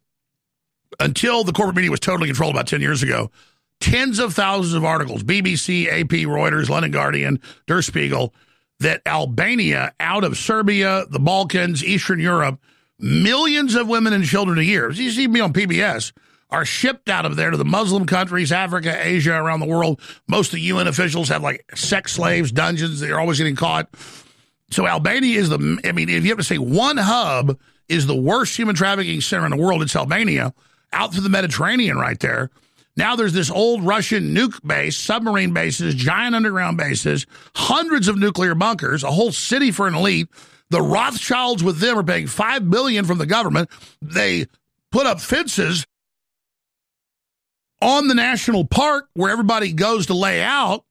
Until the corporate media was totally controlled about 10 years ago, tens of thousands of articles, BBC, AP, Reuters, London Guardian, Der Spiegel, that Albania, out of Serbia, the Balkans, Eastern Europe, millions of women and children a year, you see me on PBS, are shipped out of there to the Muslim countries, Africa, Asia, around the world. Most of the UN officials have sex slaves, dungeons. They're always getting caught. So Albania is if you have to say one hub is the worst human trafficking center in the world, it's Albania, out through the Mediterranean right there. Now there's this old Russian nuke base, submarine bases, giant underground bases, hundreds of nuclear bunkers, a whole city for an elite. The Rothschilds with them are paying $5 billion from the government. They put up fences on the national park where everybody goes to lay out.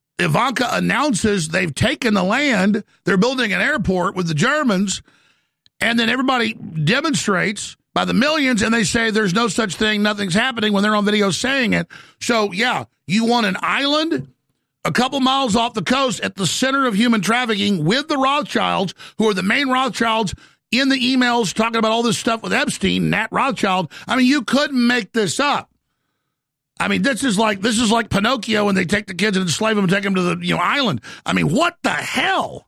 Ivanka announces they've taken the land. They're building an airport with the Germans. And then everybody demonstrates by the millions, and they say there's no such thing, nothing's happening when they're on video saying it. So, yeah, you want an island a couple miles off the coast at the center of human trafficking with the Rothschilds, who are the main Rothschilds in the emails talking about all this stuff with Epstein, Nat Rothschild. I mean, you couldn't make this up. I mean, this is like Pinocchio when they take the kids and enslave them and take them to the island. I mean, what the hell?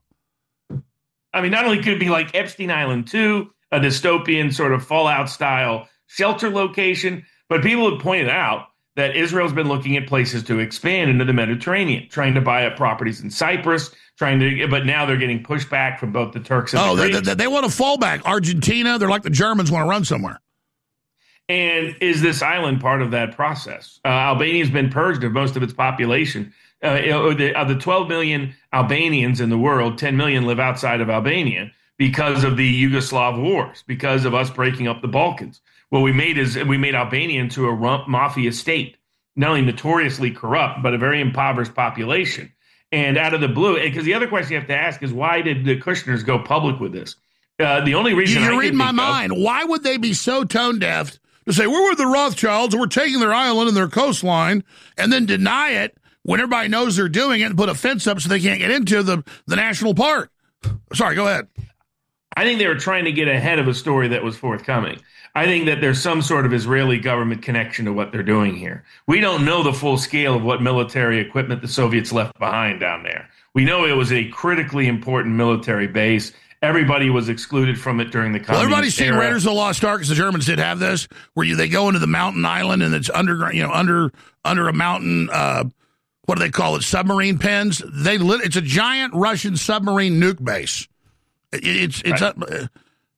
I mean, not only could it be like Epstein Island 2, a dystopian sort of Fallout-style shelter location, but people have pointed out that Israel's been looking at places to expand into the Mediterranean, trying to buy up properties in Cyprus, but now they're getting pushback from both the Turks and the Greeks. They want to fall back. Argentina, they're like the Germans, want to run somewhere. And is this island part of that process? Albania's been purged of most of its population. Of the 12 million Albanians in the world, 10 million live outside of Albania because of the Yugoslav wars, because of us breaking up the Balkans. What we made Albania into a mafia state, not only notoriously corrupt, but a very impoverished population. And out of the blue, because the other question you have to ask is, why did the Kushners go public with this? The only reason you're reading my mind. Why would they be so tone deaf to say, we're with the Rothschilds, and we're taking their island and their coastline, and then deny it when everybody knows they're doing it and put a fence up so they can't get into the national park? Sorry, go ahead. I think they were trying to get ahead of a story that was forthcoming. I think that there's some sort of Israeli government connection to what they're doing here. We don't know the full scale of what military equipment the Soviets left behind down there. We know it was a critically important military base. Everybody was excluded from it during the communist era. Everybody's seen Raiders of the Lost Ark, because the Germans did have this, where they go into the mountain island and it's underground, under a mountain. What do they call it? Submarine pens. It's a giant Russian submarine nuke base. It's right.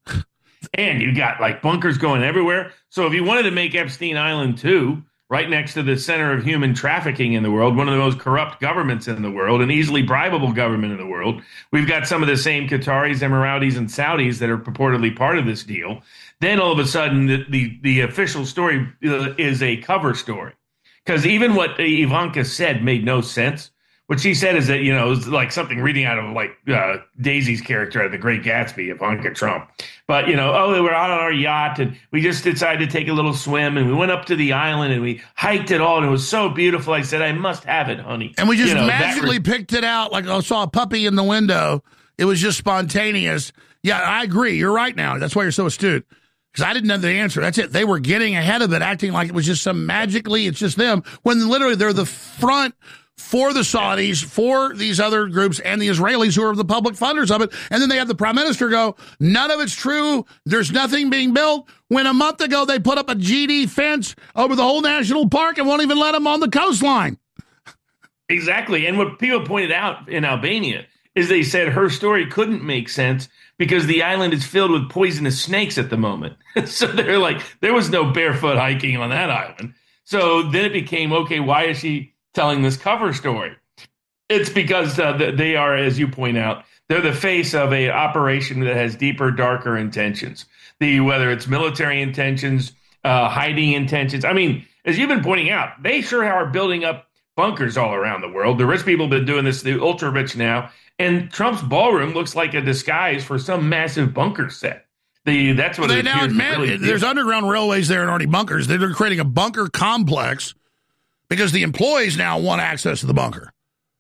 And you got like bunkers going everywhere. So if you wanted to make Epstein Island 2 right next to the center of human trafficking in the world, one of the most corrupt governments in the world, an easily bribable government in the world, we've got some of the same Qataris, Emiratis, and Saudis that are purportedly part of this deal. Then all of a sudden, the official story is a cover story. Because even what Ivanka said made no sense. What she said is that, it was like something reading out of like Daisy's character out of The Great Gatsby, Ivanka Trump. But, they were out on our yacht and we just decided to take a little swim and we went up to the island and we hiked it all and it was so beautiful. I said, I must have it, honey. And we just magically picked it out like I saw a puppy in the window. It was just spontaneous. Yeah, I agree. You're right now. That's why you're so astute. Because I didn't know the answer. That's it. They were getting ahead of it, acting like it was just it's just them, when literally they're the front for the Saudis, for these other groups, and the Israelis who are the public funders of it. And then they have the prime minister go, none of it's true. There's nothing being built. When a month ago they put up a GD fence over the whole national park and won't even let them on the coastline. Exactly. And what people pointed out in Albania is they said her story couldn't make sense because the island is filled with poisonous snakes at the moment. So they're like, there was no barefoot hiking on that island. So then it became, okay, why is she telling this cover story? It's because they are, as you point out, they're the face of an operation that has deeper, darker intentions. Whether it's military intentions, hiding intentions. I mean, as you've been pointing out, they sure are building up bunkers all around the world. The rich people have been doing this, the ultra rich now. And Trump's ballroom looks like a disguise for some massive bunker set. That's what they now admit. Really there's underground railways there and already bunkers. They're creating a bunker complex because the employees now want access to the bunker.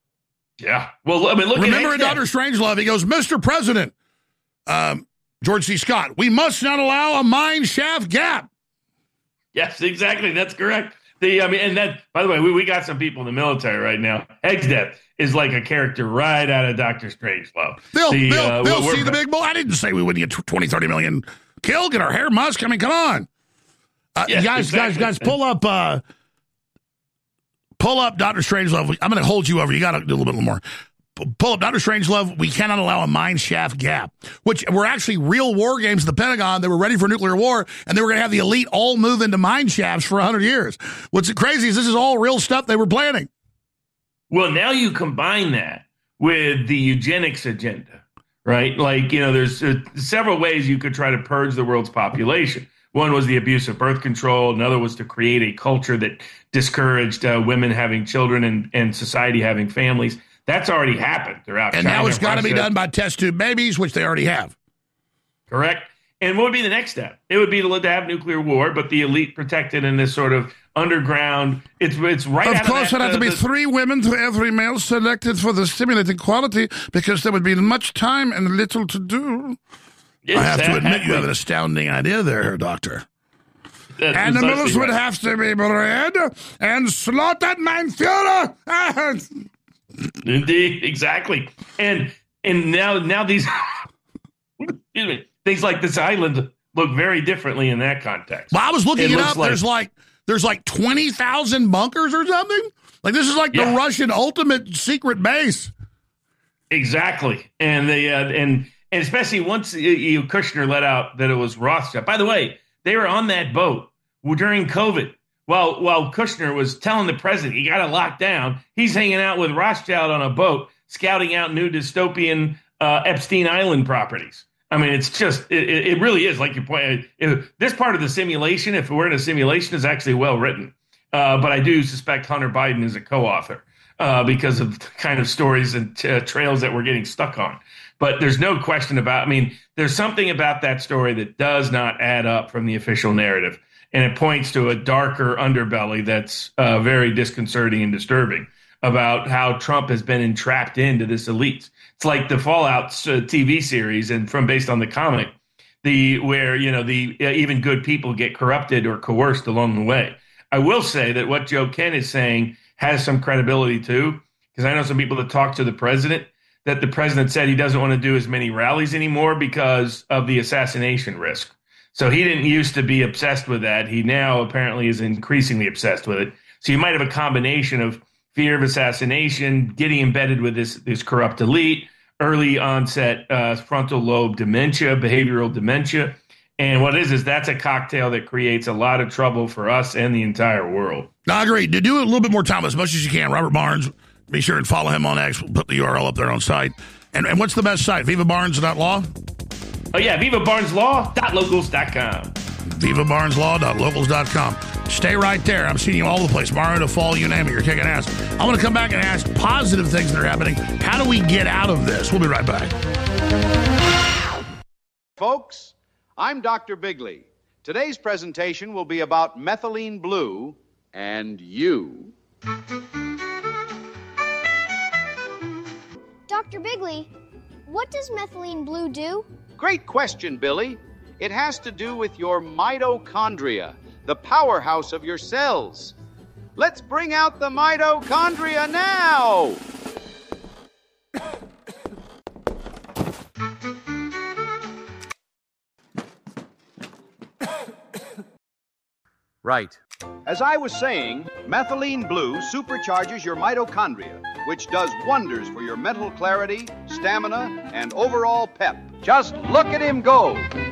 Yeah. Well, I mean, remember in Dr. Strangelove, he goes, Mr. President, George C. Scott, we must not allow a mine shaft gap. Yes, exactly. That's correct. And that, by the way, we got some people in the military right now. Hegseth is like a character right out of Dr. Strangelove. They'll see the big bull. I didn't say we wouldn't get 20, 30 million killed, get our hair musk. I mean, come on. Yes, guys, pull up Dr. Strangelove. I'm going to hold you over. You got to do a little bit more. Pull up Dr. Strangelove. We cannot allow a mine shaft gap, which were actually real war games at the Pentagon. They were ready for nuclear war, and they were going to have the elite all move into mine shafts for 100 years. What's crazy is this is all real stuff they were planning. Well, now you combine that with the eugenics agenda, right? Like, there's several ways you could try to purge the world's population. One was the abuse of birth control. Another was to create a culture that discouraged women having children and society having families. That's already happened throughout China. And now it's got to be done by test tube babies, which they already have. Correct? And what would be the next step? It would be to have nuclear war, but the elite protected in this sort of underground. It's right. Of course, there'd have to be 3 women to every male selected for the stimulating quality, because there would be much time and little to do. Exactly. I have to admit, you have an astounding idea there, Doctor. Animals would have to be bred and slaughtered, mein Führer. Indeed, exactly. And now these things like this island look very differently in that context. Well, I was looking it up. There's like 20,000 bunkers or something. Like, this is like the Russian ultimate secret base. Exactly. And they and especially once Kushner let out that it was Rothschild. By the way, they were on that boat during COVID. While Kushner was telling the president he got to lock down, he's hanging out with Rothschild on a boat, scouting out new dystopian Epstein Island properties. I mean, it's just, it really is, like you point. This part of the simulation, if we're in a simulation, is actually well written. But I do suspect Hunter Biden is a co-author because of the kind of stories and trails that we're getting stuck on. But there's no question about, there's something about that story that does not add up from the official narrative. And it points to a darker underbelly that's very disconcerting and disturbing about how Trump has been entrapped into this elite. It's like the Fallout TV series, and based on the comic, where even good people get corrupted or coerced along the way. I will say that what Joe Ken is saying has some credibility too, because I know some people that talk to the president, that the president said he doesn't want to do as many rallies anymore because of the assassination risk. So he didn't used to be obsessed with that. He now apparently is increasingly obsessed with it. So you might have a combination of fear of assassination, getting embedded with this corrupt elite, early onset frontal lobe dementia, behavioral dementia. And what it is that's a cocktail that creates a lot of trouble for us and the entire world. I agree. To do a little bit more time, as much as you can, Robert Barnes, be sure and follow him on X. We'll put the URL up there on site. And what's the best site? VivaBarnes.law? Oh, yeah, VivaBarnesLaw.locals.com. VivaBarnesLaw.locals.com. Stay right there. I'm seeing you all over the place. Mario, to fall, you name it. You're kicking ass. I want to come back and ask positive things that are happening. How do we get out of this? We'll be right back. Folks, I'm Dr. Bigley. Today's presentation will be about methylene blue and you. Dr. Bigley, what does methylene blue do? Great question, Billy. It has to do with your mitochondria, the powerhouse of your cells. Let's bring out the mitochondria now! Right. As I was saying, methylene blue supercharges your mitochondria, which does wonders for your mental clarity, stamina, and overall pep. Just look at him go!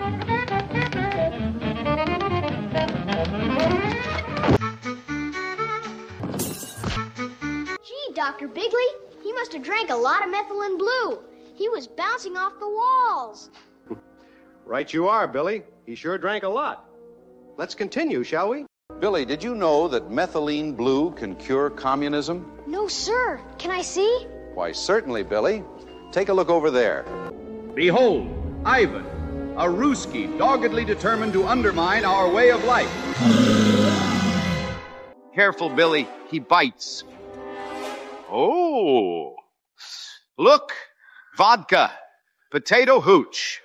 Gee, Dr. Bigley, he must have drank a lot of methylene blue. He was bouncing off the walls. Right you are, Billy. He sure drank a lot. Let's continue, shall we? Billy, did you know that methylene blue can cure communism? No, sir. Can I see? Why, certainly, Billy. Take a look over there. Behold, Ivan, a Ruski doggedly determined to undermine our way of life. Careful, Billy. He bites. Oh. Look. Vodka. Potato hooch.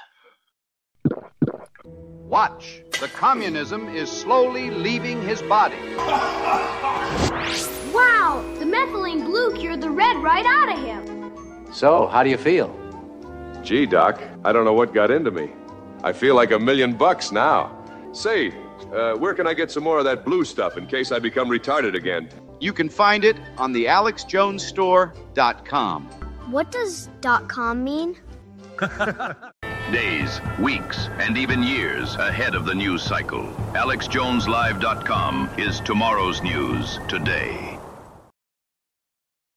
Watch. The communism is slowly leaving his body. Wow! The methylene blue cured the red right out of him. So, how do you feel? Gee, Doc, I don't know what got into me. I feel like $1 million now. Say, where can I get some more of that blue stuff in case I become retarded again? You can find it on the AlexJonesStore.com. What does .com mean? Days, weeks, and even years ahead of the news cycle. AlexJonesLive.com is tomorrow's news today.